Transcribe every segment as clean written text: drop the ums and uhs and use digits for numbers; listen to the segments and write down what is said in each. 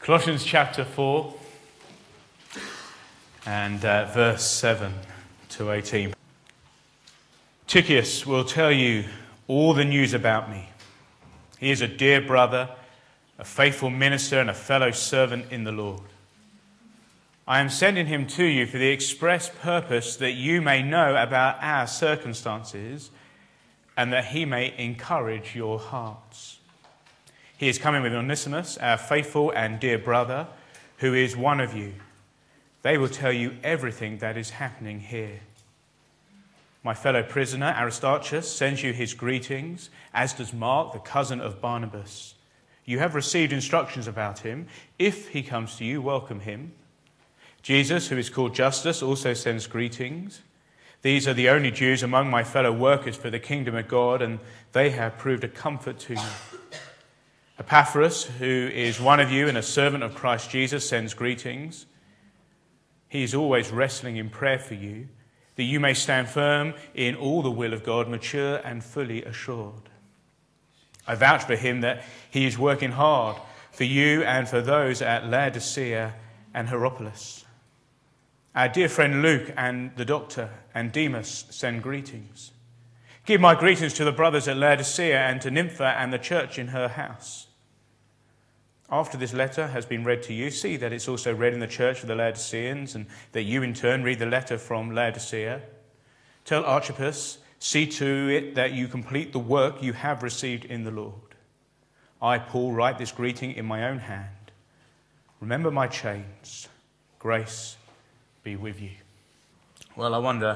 Colossians chapter 4 and verse 7 to 18. Tychicus will tell you all the news about me. He is a dear brother, a faithful minister and a fellow servant in the Lord. I am sending him to you for the express purpose that you may know about our circumstances and that he may encourage your hearts. He is coming with Onesimus, our faithful and dear brother, who is one of you. They will tell you everything that is happening here. My fellow prisoner, Aristarchus, sends you his greetings, as does Mark, the cousin of Barnabas. You have received instructions about him. If he comes to you, welcome him. Jesus, who is called Justus, also sends greetings. These are the only Jews among my fellow workers for the kingdom of God, and they have proved a comfort to me. Epaphras, who is one of you and a servant of Christ Jesus, sends greetings. He is always wrestling in prayer for you, that you may stand firm in all the will of God, mature and fully assured. I vouch for him that he is working hard for you and for those at Laodicea and Hierapolis. Our dear friend Luke and the doctor and Demas send greetings. Give my greetings to the brothers at Laodicea and to Nympha and the church in her house. After this letter has been read to you, see that it's also read in the church of the Laodiceans, and that you in turn read the letter from Laodicea. Tell Archippus, see to it that you complete the work you have received in the Lord. I, Paul, write this greeting in my own hand. Remember my chains. Grace be with you. Well, I wonder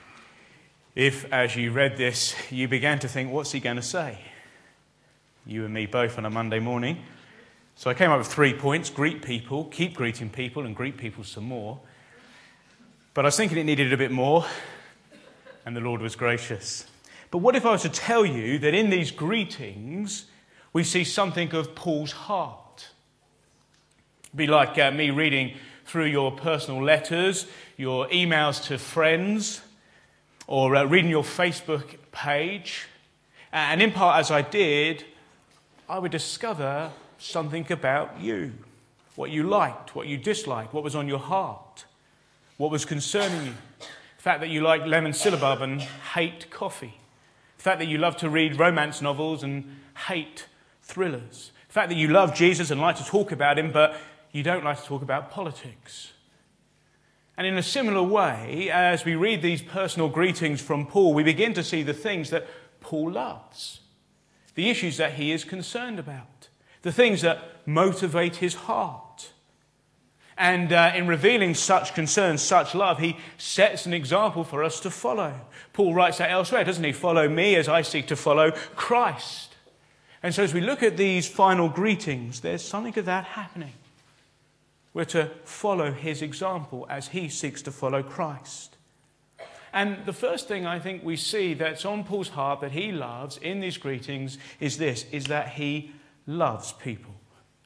if, as you read this, you began to think, what's he going to say? You and me both on a Monday morning. So I came up with 3 points. Greet people, keep greeting people, and greet people some more. But I was thinking it needed a bit more, and the Lord was gracious. But what if I was to tell you that in these greetings, we see something of Paul's heart? It'd be like me reading through your personal letters, your emails to friends, or reading your Facebook page. And in part, as I did, I would discover something about you, what you liked, what you disliked, what was on your heart, what was concerning you. The fact that you like lemon syllabub and hate coffee. The fact that you love to read romance novels and hate thrillers. The fact that you love Jesus and like to talk about him, but you don't like to talk about politics. And in a similar way, as we read these personal greetings from Paul, we begin to see the things that Paul loves, the issues that he is concerned about, the things that motivate his heart. And in revealing such concern, such love, he sets an example for us to follow. Paul writes that elsewhere, doesn't he? Follow me as I seek to follow Christ. And so as we look at these final greetings, there's something of that happening. We're to follow his example as he seeks to follow Christ. And the first thing I think we see that's on Paul's heart that he loves in these greetings is this, is that he loves people.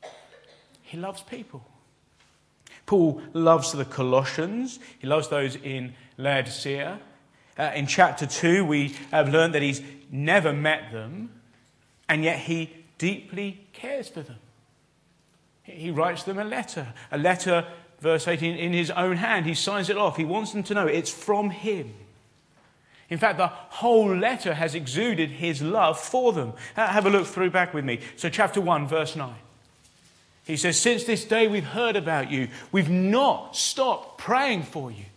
He loves people. Paul loves the Colossians. He loves those in Laodicea. In chapter 2, we have learned that he's never met them, and yet he deeply cares for them. He writes them a letter, verse 18, in his own hand. He signs it off. He wants them to know it's from him. In fact, the whole letter has exuded his love for them. Have a look through back with me. So chapter 1, verse 9. He says, since this day we've heard about you. We've not stopped praying for you.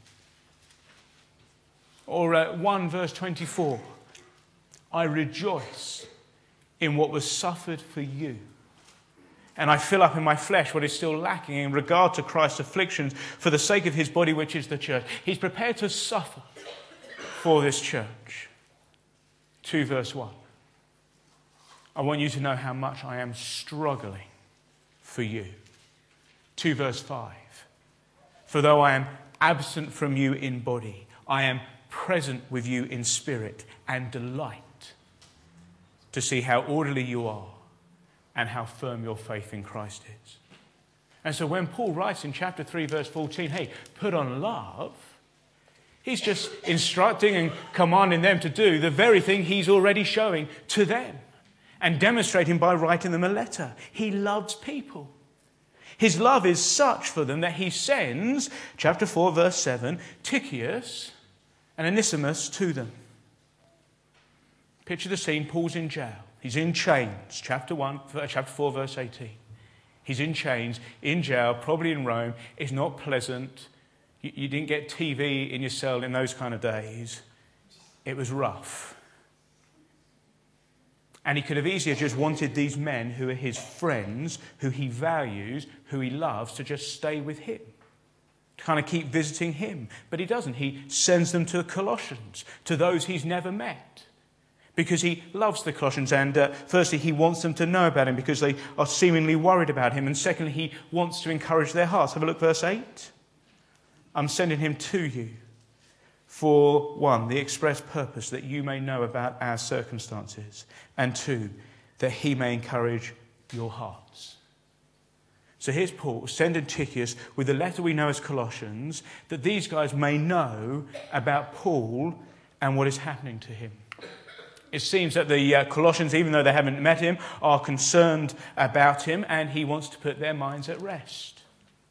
Or 1 verse 24. I rejoice in what was suffered for you. And I fill up in my flesh what is still lacking in regard to Christ's afflictions for the sake of his body, which is the church. He's prepared to suffer for this church. 2 verse 1. I want you to know how much I am struggling for you. 2 verse 5. For though I am absent from you in body, I am present with you in spirit and delight to see how orderly you are and how firm your faith in Christ is. And so when Paul writes in chapter 3 verse 14, hey, put on love, he's just instructing and commanding them to do the very thing he's already showing to them and demonstrating by writing them a letter. He loves people. His love is such for them that he sends, chapter 4, verse 7, Tychicus and Onesimus to them. Picture the scene. Paul's in jail. He's in chains. Chapter 4, verse 18. He's in chains, in jail, probably in Rome. It's not pleasant. You didn't get TV in your cell in those kind of days. It was rough. And he could have easily just wanted these men who are his friends, who he values, who he loves, to just stay with him, to kind of keep visiting him. But he doesn't. He sends them to the Colossians, to those he's never met, because he loves the Colossians. And firstly, he wants them to know about him because they are seemingly worried about him. And secondly, he wants to encourage their hearts. Have a look, verse 8. I'm sending him to you for, 1, the express purpose that you may know about our circumstances, and 2, that he may encourage your hearts. So here's Paul sending Tychicus with the letter we know as Colossians, that these guys may know about Paul and what is happening to him. It seems that the Colossians, even though they haven't met him, are concerned about him, and he wants to put their minds at rest.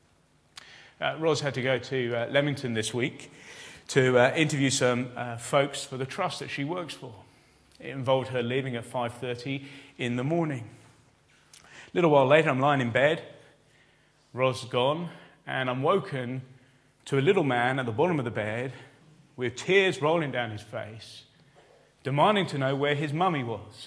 Ros had to go to Leamington this week to interview some folks for the trust that she works for. It involved her leaving at 5:30 in the morning. A little while later, I'm lying in bed. Ros is gone, and I'm woken to a little man at the bottom of the bed with tears rolling down his face, demanding to know where his mummy was.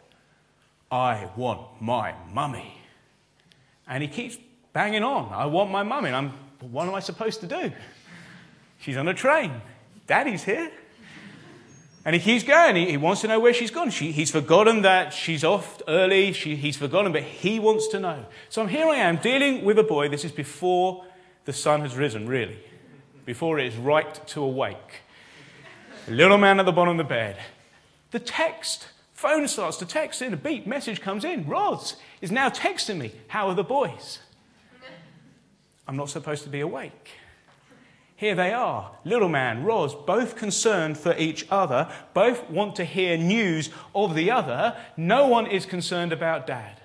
I want my mummy. And he keeps banging on. I want my mummy. And what am I supposed to do? She's on a train. Daddy's here. And he keeps going. He wants to know where she's gone. He's forgotten that she's off early. He's forgotten, but he wants to know. So here I am dealing with a boy. This is before the sun has risen, really. Before it is right to awake. A little man at the bottom of the bed. The phone starts to text in. A beep message comes in. Ros is now texting me. How are the boys? I'm not supposed to be awake. Here they are, little man, Ros, both concerned for each other, both want to hear news of the other. No one is concerned about Dad.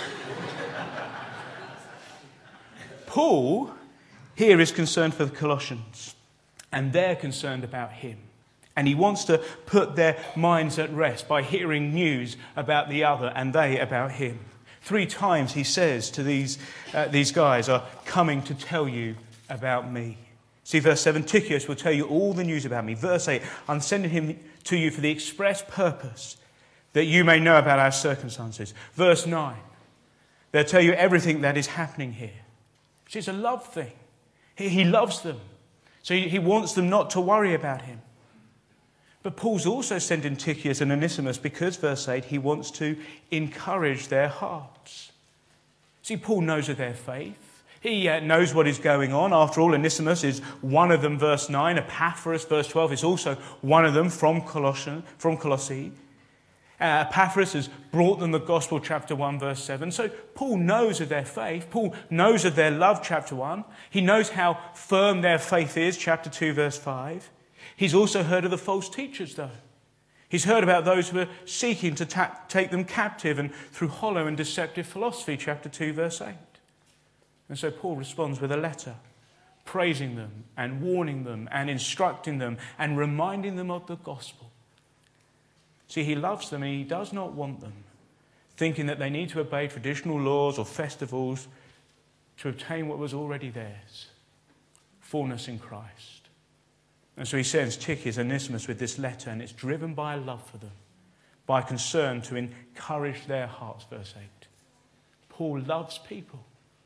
Paul here is concerned for the Colossians, and they're concerned about him. And he wants to put their minds at rest by hearing news about the other and they about him. 3 times he says to these guys are coming to tell you about me. See, verse 7, Tychicus will tell you all the news about me. Verse 8, I'm sending him to you for the express purpose that you may know about our circumstances. Verse 9, they'll tell you everything that is happening here. Which is a love thing. He loves them. So he wants them not to worry about him. But Paul's also sending Tychicus and Onesimus because, verse 8, he wants to encourage their hearts. See, Paul knows of their faith. He knows what is going on. After all, Onesimus is one of them, verse 9. Epaphras, verse 12, is also one of them from Colossae. Epaphras has brought them the gospel, chapter 1, verse 7. So Paul knows of their faith. Paul knows of their love, chapter 1. He knows how firm their faith is, chapter 2, verse 5. He's also heard of the false teachers, though. He's heard about those who are seeking to take them captive and through hollow and deceptive philosophy, chapter 2, verse 8. And so Paul responds with a letter, praising them and warning them and instructing them and reminding them of the gospel. See, he loves them and he does not want them thinking that they need to obey traditional laws or festivals to obtain what was already theirs, fullness in Christ. And so he sends Tychicus and Onesimus with this letter, and it's driven by a love for them, by concern to encourage their hearts, verse 8. Paul loves people.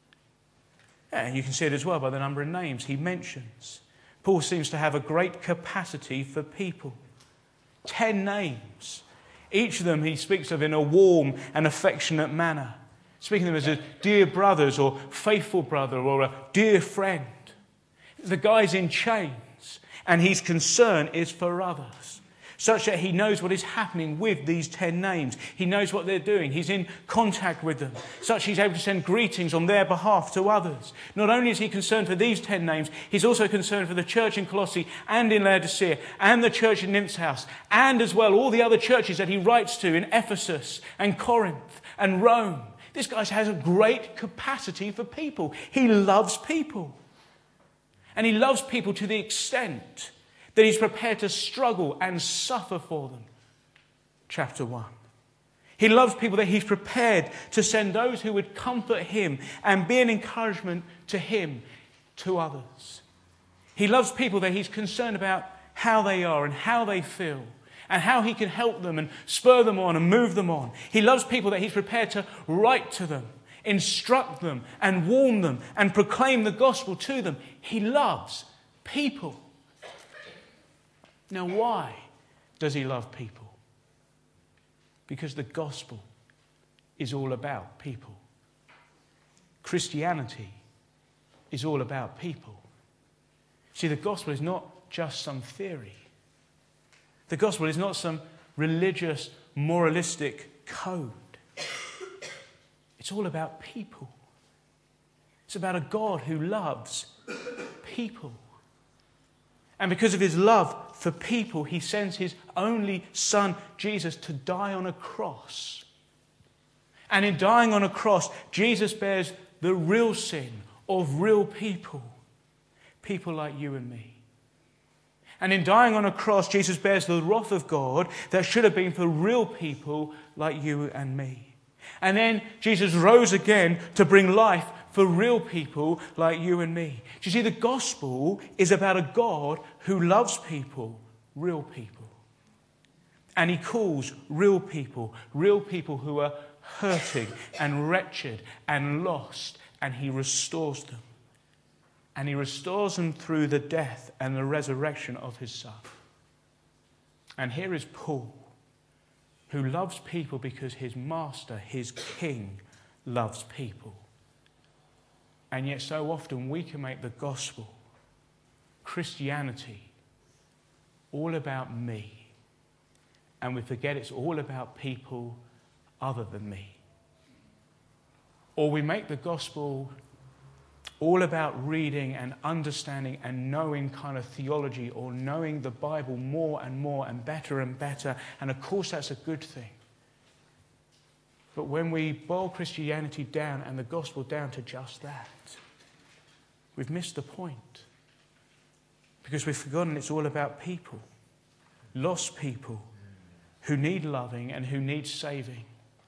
And you can see it as well by the number of names he mentions. Paul seems to have a great capacity for people. 10 names. Each of them he speaks of in a warm and affectionate manner, speaking of them as dear brothers or faithful brother or a dear friend. The guy's in chains. And his concern is for others, such that he knows what is happening with these 10 names. He knows what they're doing. He's in contact with them, such he's able to send greetings on their behalf to others. Not only is he concerned for these 10 names, he's also concerned for the church in Colossae and in Laodicea and the church in Nymph's house, and as well all the other churches that he writes to in Ephesus and Corinth and Rome. This guy has a great capacity for people. He loves people. And he loves people to the extent that he's prepared to struggle and suffer for them. Chapter 1. He loves people that he's prepared to send those who would comfort him and be an encouragement to him, to others. He loves people that he's concerned about how they are and how they feel and how he can help them and spur them on and move them on. He loves people that he's prepared to write to them, instruct them and warn them and proclaim the gospel to them. He loves people. Now, why does he love people? Because the gospel is all about people. Christianity is all about people. See, the gospel is not just some theory. The gospel is not some religious, moralistic code. It's all about people. It's about a God who loves people. And because of his love for people, he sends his only son, Jesus, to die on a cross. And in dying on a cross, Jesus bears the real sin of real people. People like you and me. And in dying on a cross, Jesus bears the wrath of God that should have been for real people like you and me. And then Jesus rose again to bring life for real people like you and me. Do you see, the gospel is about a God who loves people, real people. And he calls real people who are hurting and wretched and lost, and he restores them. And he restores them through the death and the resurrection of his Son. And here is Paul, who loves people because his master, his king, loves people. And yet so often we can make the gospel, Christianity, all about me. And we forget it's all about people other than me. Or we make the gospel all about reading and understanding and knowing kind of theology, or knowing the Bible more and more and better. And of course that's a good thing. But when we boil Christianity down and the gospel down to just that, we've missed the point. Because we've forgotten it's all about people. Lost people who need loving and who need saving.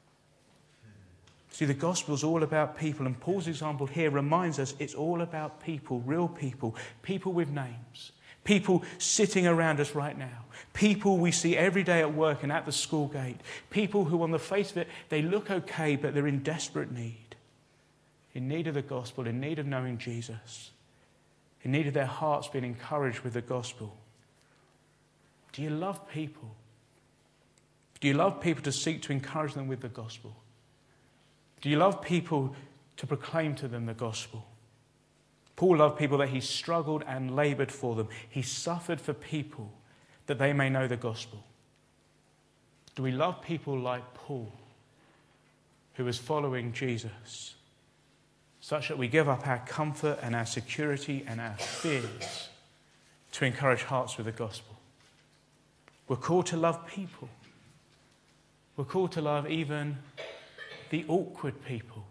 See, the gospel is all about people, and Paul's example here reminds us it's all about people, real people, people with names, people sitting around us right now, people we see every day at work and at the school gate, people who on the face of it, they look okay, but they're in desperate need of the gospel, in need of knowing Jesus, in need of their hearts being encouraged with the gospel. Do you love people? Do you love people to seek to encourage them with the gospel? Do you love people to proclaim to them the gospel? Paul loved people that he struggled and laboured for them. He suffered for people that they may know the gospel. Do we love people like Paul, who was following Jesus, such that we give up our comfort and our security and our fears to encourage hearts with the gospel? We're called to love people. We're called to love even the awkward people.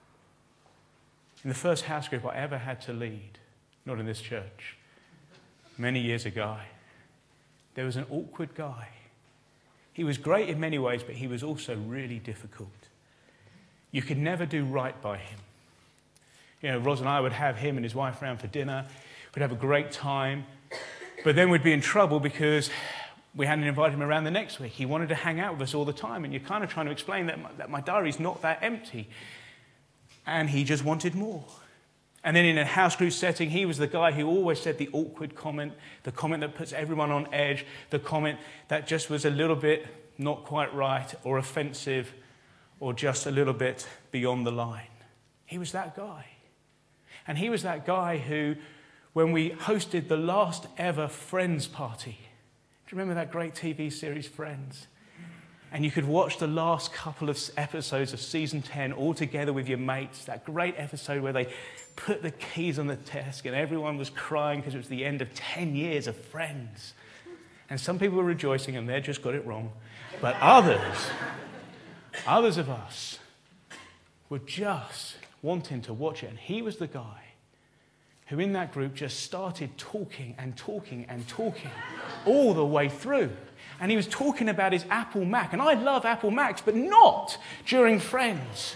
In the first house group I ever had to lead, not in this church, many years ago, there was an awkward guy. He was great in many ways, but he was also really difficult. You could never do right by him. You know, Ros and I would have him and his wife round for dinner. We'd have a great time. But then we'd be in trouble because we hadn't invited him around the next week. He wanted to hang out with us all the time, and you're kind of trying to explain that my diary's not that empty. And he just wanted more. And then in a house group setting, he was the guy who always said the awkward comment, the comment that puts everyone on edge, the comment that just was a little bit not quite right or offensive or just a little bit beyond the line. He was that guy. And he was that guy who, when we hosted the last ever Friends party, do you remember that great TV series, Friends? And you could watch the last couple of episodes of season 10 all together with your mates. That great episode where they put the keys on the desk and everyone was crying because it was the end of 10 years of Friends. And some people were rejoicing and they just got it wrong. But others of us were just wanting to watch it. And he was the guy who in that group just started talking and talking and talking all the way through. And he was talking about his Apple Mac. And I love Apple Macs, but not during Friends.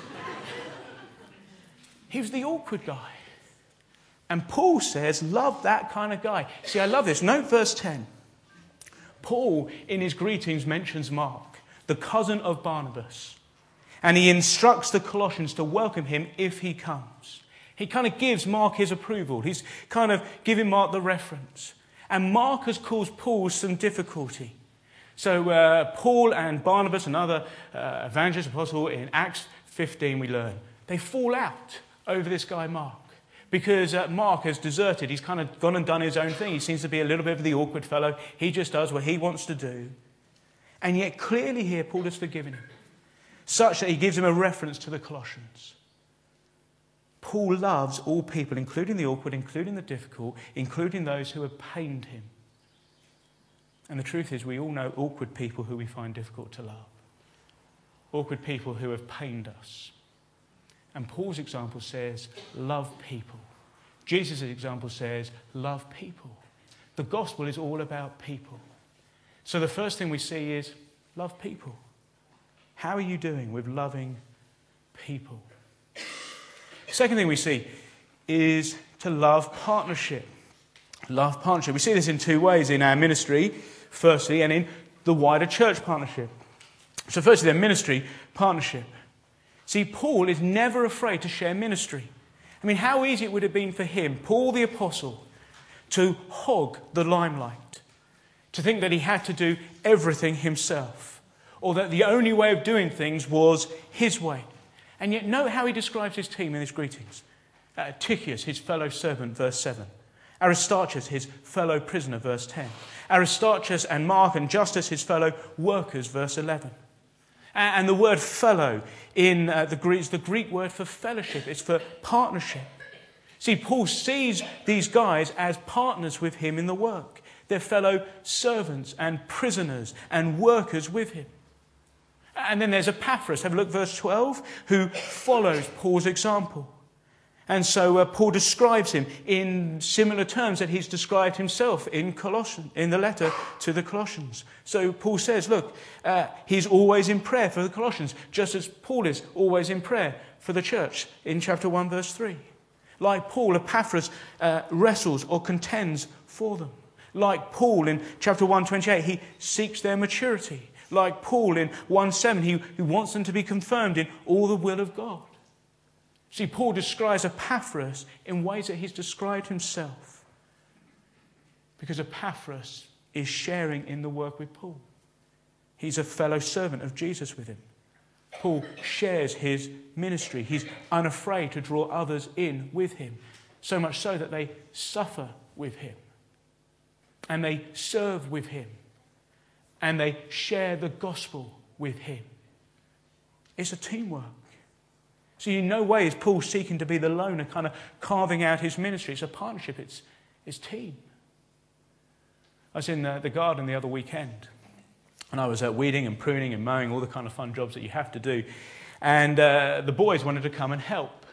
He was the awkward guy. And Paul says, love that kind of guy. See, I love this. Note verse 10. Paul, in his greetings, mentions Mark, the cousin of Barnabas. And he instructs the Colossians to welcome him if he comes. He kind of gives Mark his approval. He's kind of giving Mark the reference. And Mark has caused Paul some difficulty. So Paul and Barnabas, another evangelist, apostle, in Acts 15 we learn, they fall out over this guy Mark. Because Mark has deserted. He's kind of gone and done his own thing. He seems to be a little bit of the awkward fellow. He just does what he wants to do. And yet clearly here Paul has forgiven him, such that he gives him a reference to the Colossians. Paul loves all people, including the awkward, including the difficult, including those who have pained him. And the truth is, we all know awkward people who we find difficult to love. Awkward people who have pained us. And Paul's example says, love people. Jesus' example says, love people. The gospel is all about people. So the first thing we see is, love people. How are you doing with loving people? Second thing we see is to love partnership. Love partnership. We see this in two ways in our ministry, firstly, and in the wider church partnership. So firstly, their ministry partnership. See, Paul is never afraid to share ministry. I mean, how easy it would have been for him, Paul the apostle, to hog the limelight, to think that he had to do everything himself, or that the only way of doing things was his way. And yet note how he describes his team in his greetings. Tychicus, his fellow servant, verse 7. Aristarchus, his fellow prisoner, verse 10. Aristarchus and Mark and Justus, his fellow workers, verse 11. And the word fellow in the Greek is the Greek word for fellowship. It's for partnership. See, Paul sees these guys as partners with him in the work. They're fellow servants and prisoners and workers with him. And then there's Epaphras, have a look, verse 12, who follows Paul's example. And so Paul describes him in similar terms that he's described himself in the letter to the Colossians. So Paul says, look, he's always in prayer for the Colossians, just as Paul is always in prayer for the church in chapter 1, verse 3. Like Paul, Epaphras wrestles or contends for them. Like Paul in chapter 1:28, he seeks their maturity. Like Paul in 1:7, he wants them to be confirmed in all the will of God. See, Paul describes Epaphras in ways that he's described himself. Because Epaphras is sharing in the work with Paul. He's a fellow servant of Jesus with him. Paul shares his ministry. He's unafraid to draw others in with him. So much so that they suffer with him. And they serve with him. And they share the gospel with him. It's a teamwork. So in no way is Paul seeking to be the loner, kind of carving out his ministry. It's a partnership. It's team. I was in the garden the other weekend. And I was weeding and pruning and mowing, all the kind of fun jobs that you have to do. And the boys wanted to come and help.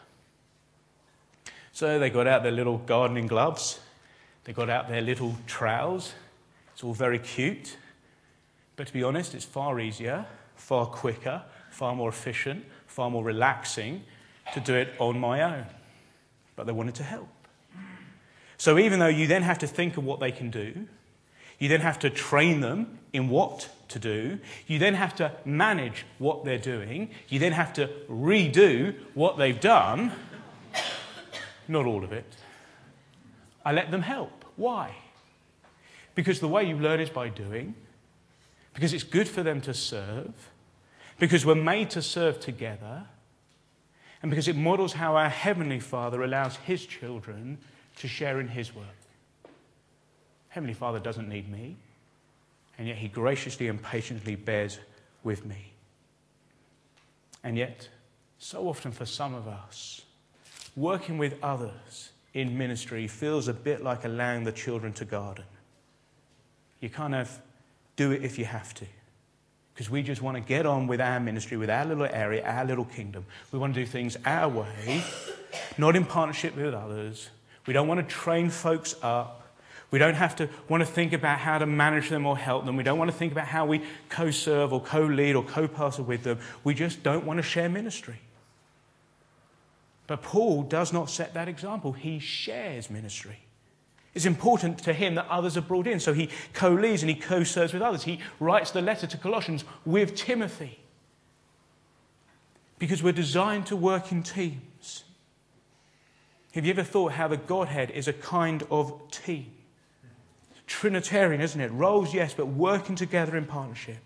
So they got out their little gardening gloves. They got out their little trowels. It's all very cute. But to be honest, it's far easier, far quicker, far more efficient, far more relaxing to do it on my own. But they wanted to help. So even though you then have to think of what they can do, you then have to train them in what to do, you then have to manage what they're doing, you then have to redo what they've done, not all of it. I let them help. Why? Because the way you learn is by doing, because it's good for them to serve, because we're made to serve together, and because it models how our Heavenly Father allows His children to share in His work. Heavenly Father doesn't need me, and yet He graciously and patiently bears with me. And yet, so often for some of us, working with others in ministry feels a bit like allowing the children to garden. You kind of do it if you have to. because we just want to get on with our ministry, with our little area, our little kingdom. We want to do things our way, not in partnership with others. We don't want to train folks up. We don't want to think about how to manage them or help them. We don't want to think about how we co-serve or co-lead or co-pastor with them. We just don't want to share ministry. But Paul does not set that example. He shares ministry. It's important to him that others are brought in. So he co-leads and he co-serves with others. He writes the letter to Colossians with Timothy. Because we're designed to work in teams. Have you ever thought how the Godhead is a kind of team? Trinitarian, isn't it? Roles, yes, but working together in partnership.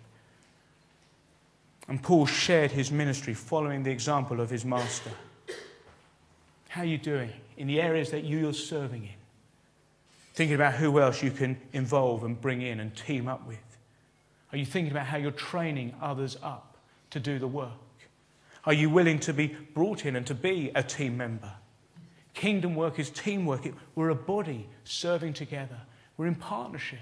And Paul shared his ministry following the example of his master. How are you doing in the areas that you're serving in? Thinking about who else you can involve and bring in and team up with. Are you thinking about how you're training others up to do the work? Are you willing to be brought in and to be a team member? Kingdom work is teamwork. We're a body serving together. We're in partnership.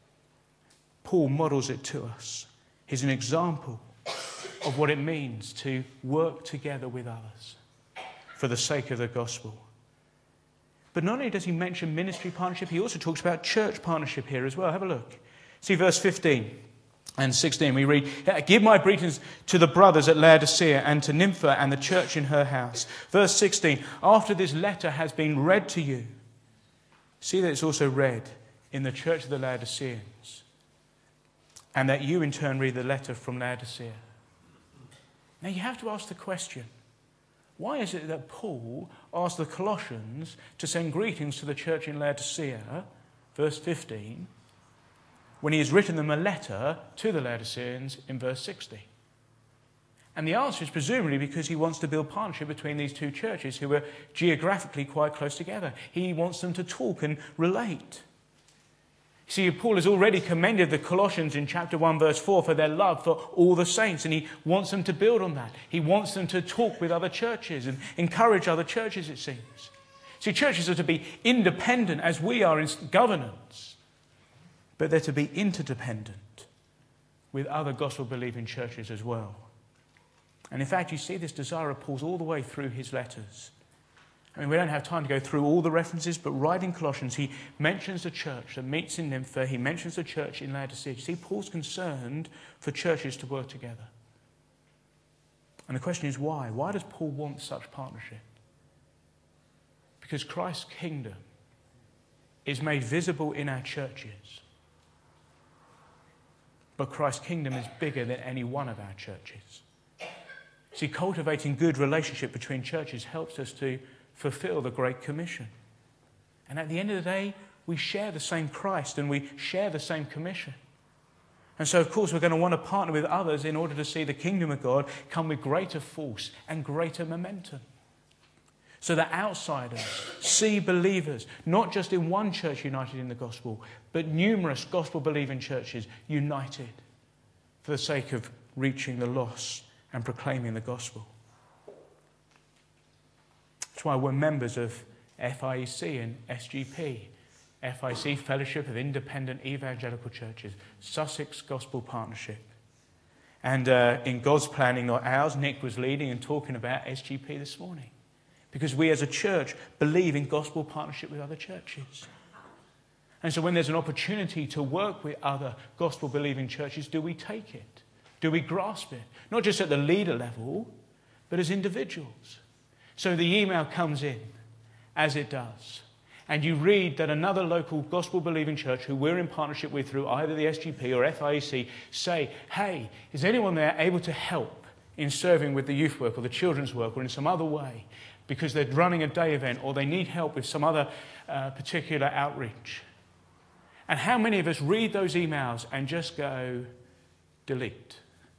Paul models it to us. He's an example of what it means to work together with others for the sake of the gospel. But not only does he mention ministry partnership, he also talks about church partnership here as well. Have a look. See verse 15 and 16. We read, "Give my greetings to the brothers at Laodicea and to Nympha and the church in her house." Verse 16, "After this letter has been read to you." See that it's also read in the church of the Laodiceans, and that you in turn read the letter from Laodicea. Now you have to ask the question, why is it that Paul asked the Colossians to send greetings to the church in Laodicea, verse 15, when he has written them a letter to the Laodiceans in verse 16? And the answer is presumably because he wants to build partnership between these two churches who are geographically quite close together. He wants them to talk and relate. See, Paul has already commended the Colossians in chapter 1, verse 4 for their love for all the saints, and he wants them to build on that. He wants them to talk with other churches and encourage other churches, it seems. See, churches are to be independent as we are in governance, but they're to be interdependent with other gospel-believing churches as well. And in fact, you see this desire of Paul's all the way through his letters. I mean, we don't have time to go through all the references, but right in Colossians, he mentions the church that meets in Nympha. He mentions the church in Laodicea. You see, Paul's concerned for churches to work together. And the question is why? Why does Paul want such partnership? Because Christ's kingdom is made visible in our churches. But Christ's kingdom is bigger than any one of our churches. See, cultivating good relationship between churches helps us to fulfill the Great Commission. And at the end of the day, we share the same Christ and we share the same commission. And so, of course, we're going to want to partner with others in order to see the kingdom of God come with greater force and greater momentum. So that outsiders see believers, not just in one church united in the gospel, but numerous gospel-believing churches united for the sake of reaching the lost and proclaiming the gospel. That's why we're members of FIEC and SGP, FIEC, Fellowship of Independent Evangelical Churches, Sussex Gospel Partnership. And in God's planning, not ours, Nick was leading and talking about SGP this morning. Because we as a church believe in gospel partnership with other churches. And so when there's an opportunity to work with other gospel-believing churches, do we take it? Do we grasp it? Not just at the leader level, but as individuals. So the email comes in, as it does, and you read that another local gospel-believing church who we're in partnership with through either the SGP or FIEC say, hey, is anyone there able to help in serving with the youth work or the children's work or in some other way because they're running a day event or they need help with some other particular outreach? And how many of us read those emails and just go, delete?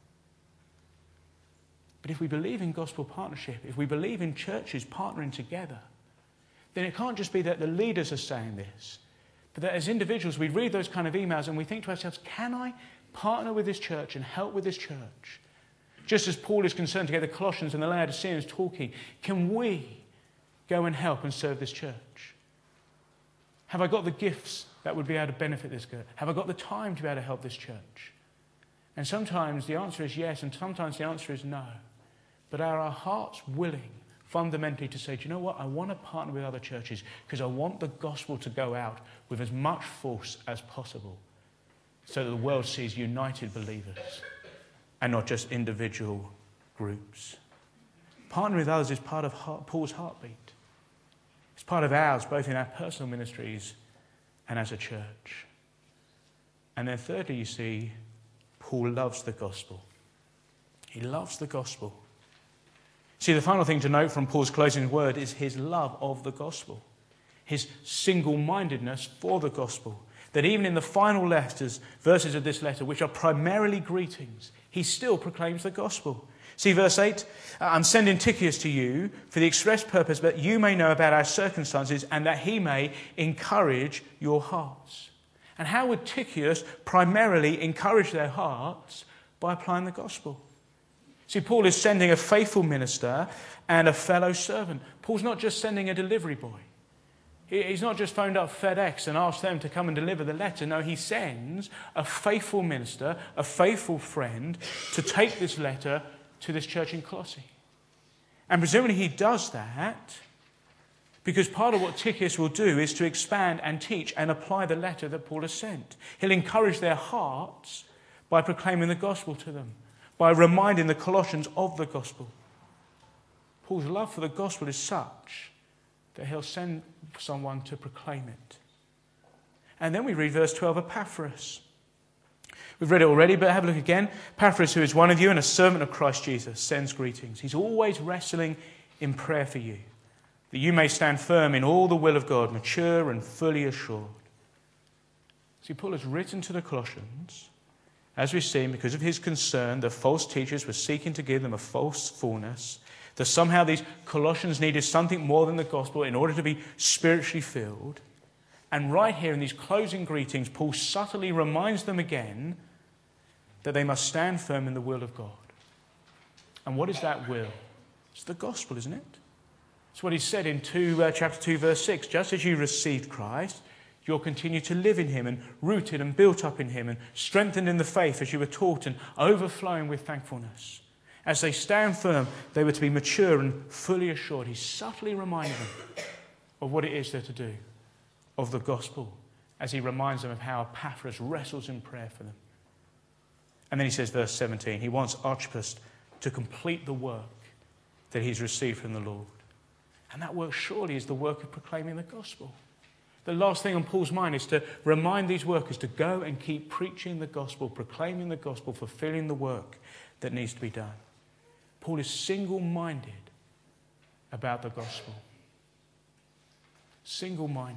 But if we believe in gospel partnership, if we believe in churches partnering together, then it can't just be that the leaders are saying this, but that as individuals we read those kind of emails and we think to ourselves, can I partner with this church and help with this church? Just as Paul is concerned to get the Colossians and the Laodiceans talking, can we go and help and serve this church? Have I got the gifts that would be able to benefit this church? Have I got the time to be able to help this church? And sometimes the answer is yes, and sometimes the answer is no. But are our hearts willing fundamentally to say, do you know what, I want to partner with other churches because I want the gospel to go out with as much force as possible so that the world sees united believers and not just individual groups. Partnering with others is part of Paul's heartbeat. It's part of ours, both in our personal ministries and as a church. And then thirdly, you see, Paul loves the gospel. He loves the gospel. See, the final thing to note from Paul's closing word is his love of the gospel, his single-mindedness for the gospel, that even in the final verses of this letter, which are primarily greetings, he still proclaims the gospel. See verse 8, I'm sending Tychicus to you for the express purpose that you may know about our circumstances and that he may encourage your hearts. And how would Tychicus primarily encourage their hearts? By applying the gospel. See, Paul is sending a faithful minister and a fellow servant. Paul's not just sending a delivery boy. He's not just phoned up FedEx and asked them to come and deliver the letter. No, he sends a faithful minister, a faithful friend, to take this letter to this church in Colossae. And presumably he does that because part of what Tychicus will do is to expand and teach and apply the letter that Paul has sent. He'll encourage their hearts by proclaiming the gospel to them, by reminding the Colossians of the gospel. Paul's love for the gospel is such that he'll send someone to proclaim it. And then we read verse 12, Epaphras. We've read it already, but have a look again. Epaphras, who is one of you and a servant of Christ Jesus, sends greetings. He's always wrestling in prayer for you, that you may stand firm in all the will of God, mature and fully assured. See, Paul has written to the Colossians, as we've seen, because of his concern that false teachers were seeking to give them a false fullness, that somehow these Colossians needed something more than the gospel in order to be spiritually filled. And right here in these closing greetings, Paul subtly reminds them again that they must stand firm in the will of God. And what is that will? It's the gospel, isn't it? It's what he said in chapter 2, verse 6. Just as you received Christ, you'll continue to live in him and rooted and built up in him and strengthened in the faith as you were taught and overflowing with thankfulness. As they stand firm, they were to be mature and fully assured. He's subtly reminding them of what it is they're to do, of the gospel, as he reminds them of how Epaphras wrestles in prayer for them. And then he says, verse 17, he wants Archippus to complete the work that he's received from the Lord. And that work surely is the work of proclaiming the gospel. The last thing on Paul's mind is to remind these workers to go and keep preaching the gospel, proclaiming the gospel, fulfilling the work that needs to be done. Paul is single-minded about the gospel. Single-minded.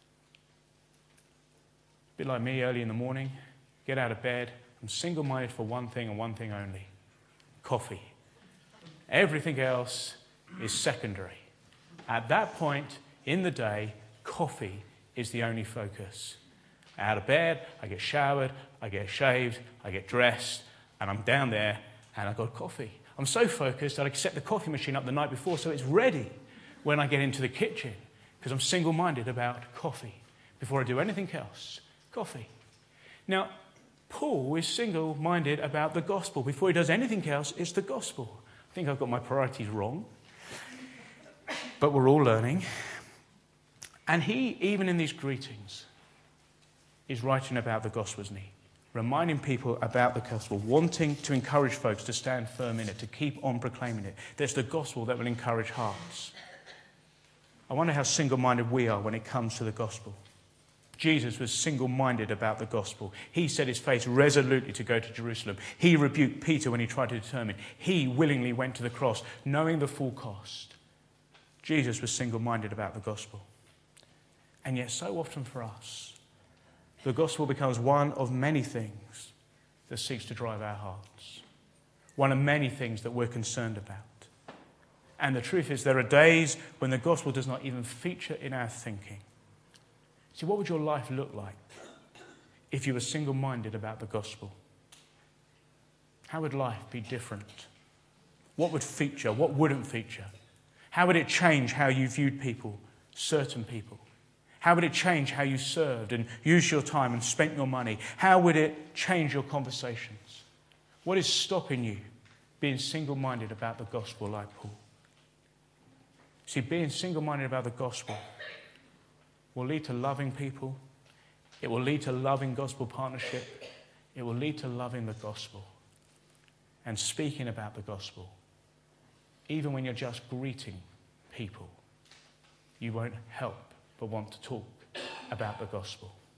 A bit like me early in the morning, get out of bed. I'm single-minded for one thing and one thing only. Coffee. Everything else is secondary. At that point in the day, coffee is the only focus. Out of bed, I get showered, I get shaved, I get dressed, and I'm down there and I've got coffee. I'm so focused that I set the coffee machine up the night before so it's ready when I get into the kitchen because I'm single-minded about coffee. Before I do anything else, coffee. Now, Paul is single-minded about the gospel. Before he does anything else, it's the gospel. I think I've got my priorities wrong, but we're all learning. And he, even in these greetings, is writing about the gospel, isn't he? Reminding people about the gospel, wanting to encourage folks to stand firm in it, to keep on proclaiming it. There's the gospel that will encourage hearts. I wonder how single-minded we are when it comes to the gospel. Jesus was single-minded about the gospel. He set his face resolutely to go to Jerusalem. He rebuked Peter when he tried to determine. He willingly went to the cross, knowing the full cost. Jesus was single-minded about the gospel. And yet so often for us, the gospel becomes one of many things that seeks to drive our hearts. One of many things that we're concerned about. And the truth is there are days when the gospel does not even feature in our thinking. See, what would your life look like if you were single-minded about the gospel? How would life be different? What would feature? What wouldn't feature? How would it change how you viewed people, certain people? How would it change how you served and used your time and spent your money? How would it change your conversations? What is stopping you being single-minded about the gospel like Paul? See, being single-minded about the gospel will lead to loving people. It will lead to loving gospel partnership. It will lead to loving the gospel and speaking about the gospel. Even when you're just greeting people, you won't help but want to talk about the gospel.